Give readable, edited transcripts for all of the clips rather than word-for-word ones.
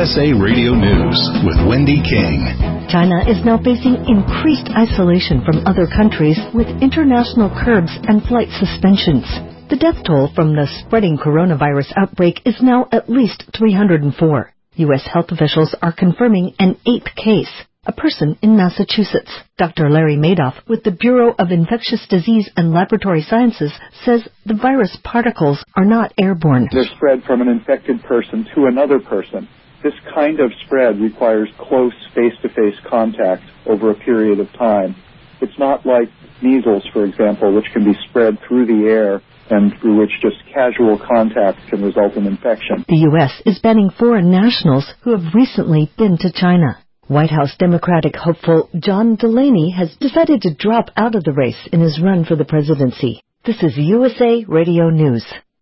USA Radio News with Wendy King. China is now facing increased isolation from other countries with international curbs and flight suspensions. The death toll from the spreading coronavirus outbreak is now at least 304. U.S. health officials are confirming an 8th case, a person in Massachusetts. Dr. Larry Madoff with the Bureau of Infectious Disease and Laboratory Sciences says the virus particles are not airborne. They're spread from an infected person to another person. This kind of spread requires close face-to-face contact over a period of time. It's not like measles, for example, which can be spread through the air and through which just casual contact can result in infection. The U.S. is banning foreign nationals who have recently been to China. White House Democratic hopeful John Delaney has decided to drop out of the race in his run for the presidency. This is USA Radio News.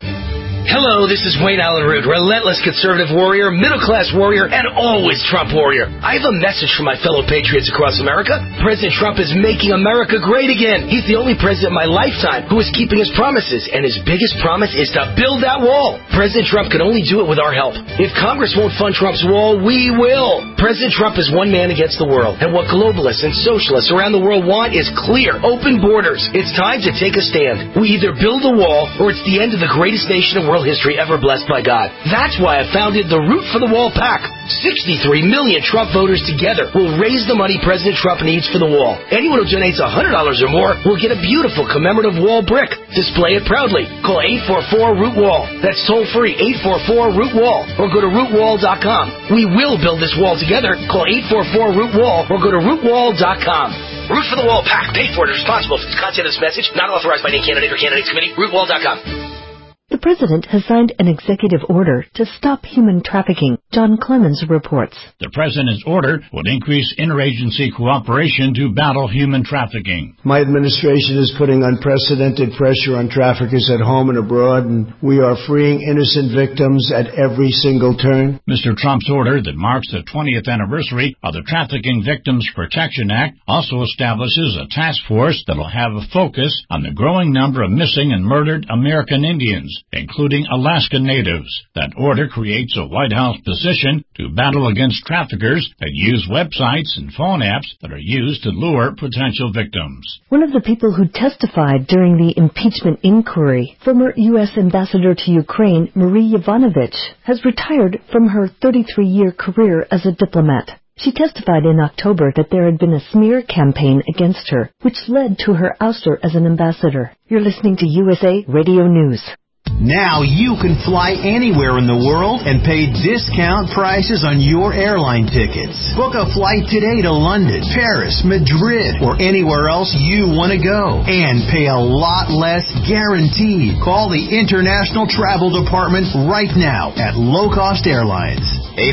Hello, this is Wayne Allen Root, relentless conservative warrior, middle-class warrior, and always Trump warrior. I have a message for my fellow patriots across America. President Trump is making America great again. He's the only president in my lifetime who is keeping his promises, and his biggest promise is to build that wall. President Trump can only do it with our help. If Congress won't fund Trump's wall, we will. President Trump is one man against the world, and what globalists and socialists around the world want is clear, open borders. It's time to take a stand. We either build a wall, or it's the end of the greatest nation in world history ever blessed by God. That's why I founded the Root for the Wall PAC. 63 million Trump voters together will raise the money President Trump needs for the wall. Anyone who donates $100 or more will get a beautiful commemorative wall brick. Display it proudly. Call 844-ROOT-WALL. That's toll-free, 844-ROOT-WALL, or go to rootwall.com. We will build this wall together. Call 844-ROOT-WALL or go to rootwall.com. Root for the Wall PAC. Paid for and responsible for the content of this message. Not authorized by any candidate or candidates committee. rootwall.com. The president has signed an executive order to stop human trafficking. John Clemens reports. The president's order would increase interagency cooperation to battle human trafficking. My administration is putting unprecedented pressure on traffickers at home and abroad, and we are freeing innocent victims at every single turn. Mr. Trump's order that marks the 20th anniversary of the Trafficking Victims Protection Act also establishes a task force that will have a focus on the growing number of missing and murdered American Indians, including Alaska Natives. That order creates a White House position to battle against traffickers that use websites and phone apps that are used to lure potential victims. One of the people who testified during the impeachment inquiry, former U.S. Ambassador to Ukraine, Marie Yovanovitch, has retired from her 33-year career as a diplomat. She testified in October that there had been a smear campaign against her, which led to her ouster as an ambassador. You're listening to USA Radio News. Now you can fly anywhere in the world and pay discount prices on your airline tickets. Book a flight today to London, Paris, Madrid, or anywhere else you want to go. And pay a lot less guaranteed. Call the International Travel Department right now at Low Cost Airlines.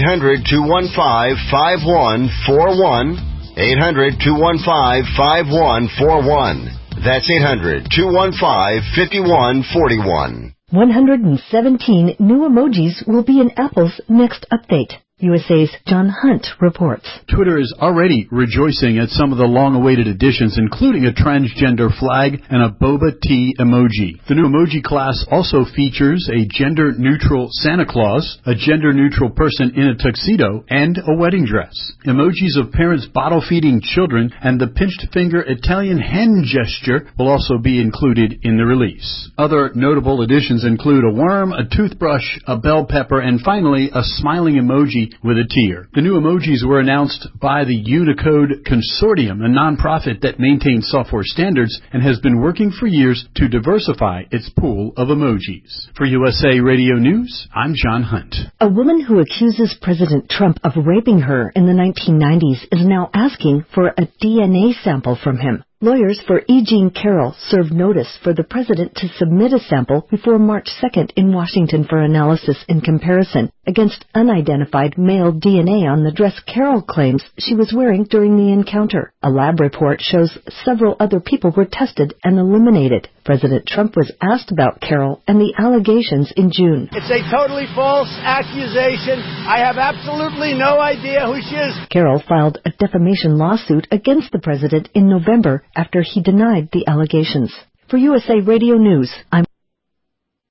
800-215-5141. 800-215-5141. That's 800-215-5141. 117 new emojis will be in Apple's next update. USA's John Hunt reports. Twitter is already rejoicing at some of the long-awaited additions, including a transgender flag and a boba tea emoji. The new emoji class also features a gender-neutral Santa Claus, a gender-neutral person in a tuxedo, and a wedding dress. Emojis of parents bottle-feeding children and the pinched finger Italian hen gesture will also be included in the release. Other notable additions include a worm, a toothbrush, a bell pepper, and finally a smiling emoji with a tear. The new emojis were announced by the Unicode Consortium, a nonprofit that maintains software standards and has been working for years to diversify its pool of emojis. For USA Radio News, I'm John Hunt. A woman who accuses President Trump of raping her in the 1990s is now asking for a DNA sample from him. Lawyers for E. Jean Carroll served notice for the president to submit a sample before March 2nd in Washington for analysis and comparison against unidentified male DNA on the dress Carroll claims she was wearing during the encounter. A lab report shows several other people were tested and eliminated. President Trump was asked about Carroll and the allegations in June. It's a totally false accusation. I have absolutely no idea who she is. Carroll filed a defamation lawsuit against the president in November after he denied the allegations. For USA Radio News, I'm